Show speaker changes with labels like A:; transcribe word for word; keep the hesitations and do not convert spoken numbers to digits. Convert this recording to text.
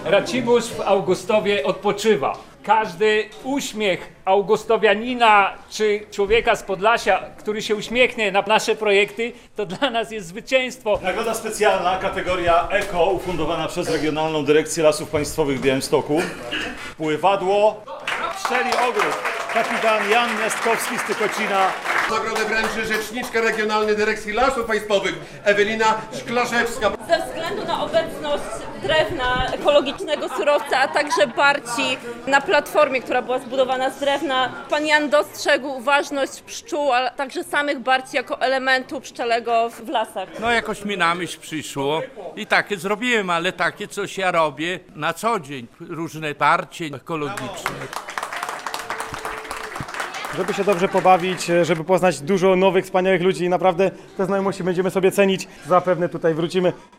A: Racibórz w Augustowie odpoczywa. Każdy uśmiech augustowianina czy człowieka z Podlasia, który się uśmiechnie na nasze projekty, to dla nas jest zwycięstwo.
B: Nagroda specjalna, kategoria Eko, ufundowana przez Regionalną Dyrekcję Lasów Państwowych w Białymstoku. Pływadło, strzeli ogród. Kapitan Jan Miastkowski z Tykocina.
C: Nagrodę wręczy rzeczniczka Regionalnej Dyrekcji Lasów Państwowych Ewelina Szklarzewska.
D: Ze względu na obecność drewna, ekologicznego surowca, a także barci na platformie, która była zbudowana z drewna, pan Jan dostrzegł ważność pszczół, a także samych barci jako elementu pszczelego w lasach.
E: No jakoś mi na myśl przyszło i takie zrobiłem, ale takie coś ja robię na co dzień. Różne barcie ekologiczne.
F: Żeby się dobrze pobawić, żeby poznać dużo nowych, wspaniałych ludzi i naprawdę te znajomości będziemy sobie cenić. Zapewne tutaj wrócimy.